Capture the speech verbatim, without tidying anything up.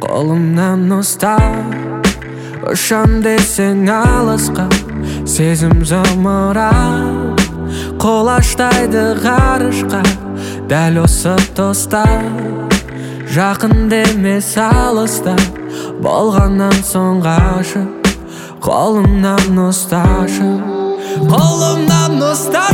Қолымнан ұстап ұшам десең алысқа, сезім зымырап құлаштайды ғарышқа. Дәл осы тоста жақын емес алыста болғаннан соң ғашық. Қолымнан ұсташы, қолымнан ұсташы.